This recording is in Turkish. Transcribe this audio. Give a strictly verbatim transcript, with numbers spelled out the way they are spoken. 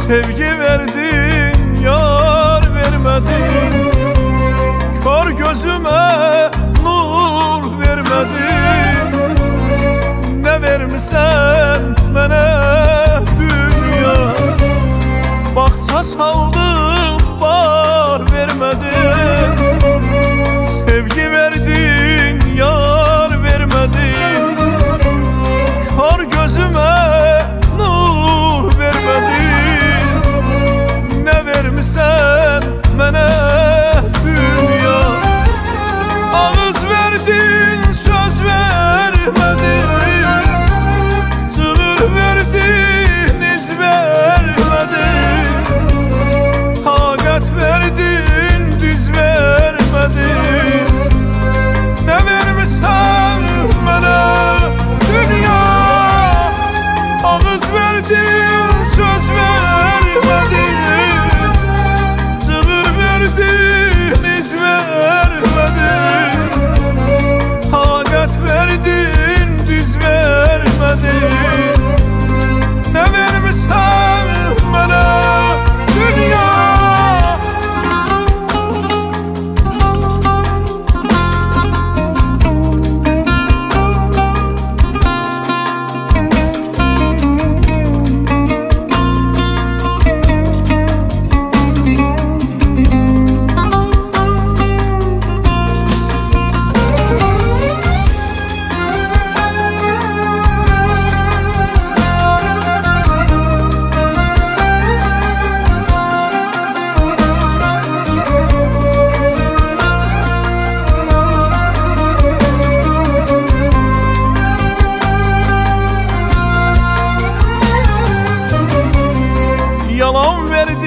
Sevgi verdin, yar vermedin. Kör gözüme nur vermedin. Ne vermişsen mənə dünya. Bağça saldım, bar vermedin. Sevgi verdin, yar vermedin. Kör gözüme nur vermedin. Ne vermişsen mənə dünya. Ağız verdin, söz vermedin. Çığır verdin, iz vermedin. Taqət verdin, diz vermedin. Ne vermişsen mənə dünya. Ağız verdin, söz vermedin. Çığır verdin, iz vermedin. Taqət verdin, diz vermedin. Ne vermişsen mənə dünya. Yalan verdin,